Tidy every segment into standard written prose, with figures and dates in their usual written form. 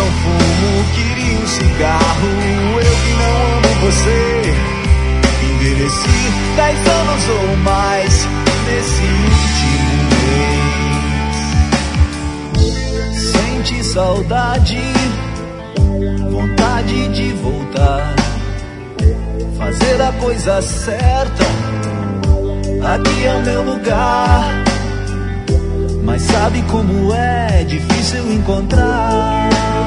não fumo, queria um cigarro. Eu que não amo você. Envelheci 10 anos ou mais nesse último mês. Senti saudade, vontade de voltar, fazer a coisa certa. Aqui é o meu lugar. Mas sabe como é difícil encontrar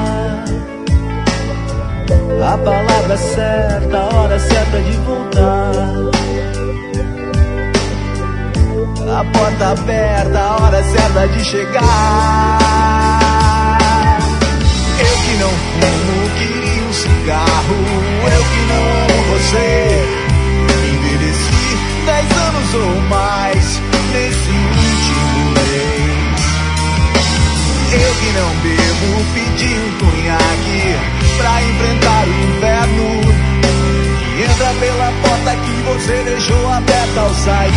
a palavra certa, a hora certa de voltar, a porta aberta, a hora certa de chegar. Eu que não fumo, queria um cigarro. Eu que não amo você. Envelheci 10 anos ou mais nesse último mês. Eu que não bebo, pedi um cunhaque pra enfrentar o inverno que entra pela porta que você deixou aberta ao sair.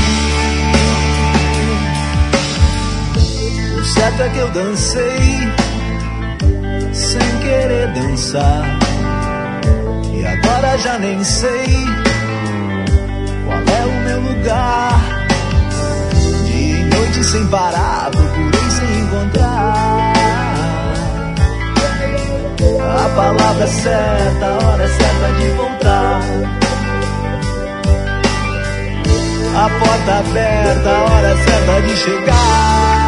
O certo é que eu dancei sem querer dançar, e agora já nem sei qual é o meu lugar. Dia e noite sem parar, procurei sem encontrar a palavra certa, a hora certa de voltar, a porta aberta, a hora certa de chegar.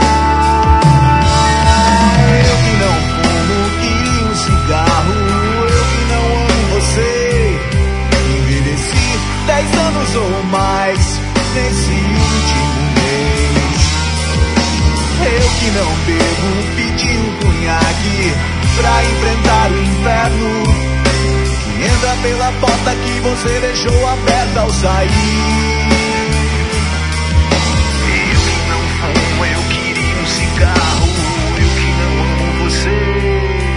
Eu que não fumo, queria um cigarro. Eu que não amo você. Envelheci 10 anos ou mais nesse último mês. Eu que não bebo, pedi um cunhaque pra enfrentar o inverno que entra pela porta que você deixou aberta ao sair. Eu que não fumo, eu queria um cigarro. Eu que não amo você.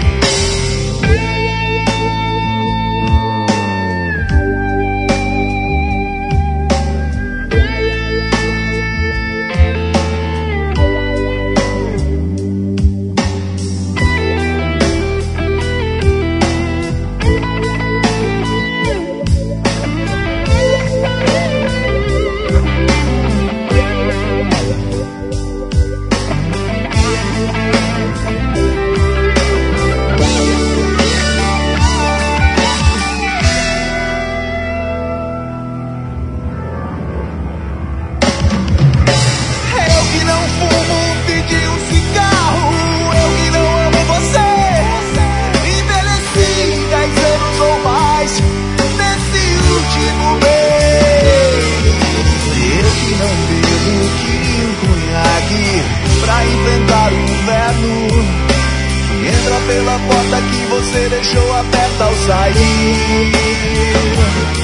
Pra enfrentar o inverno que entra pela porta que você deixou aberta ao sair.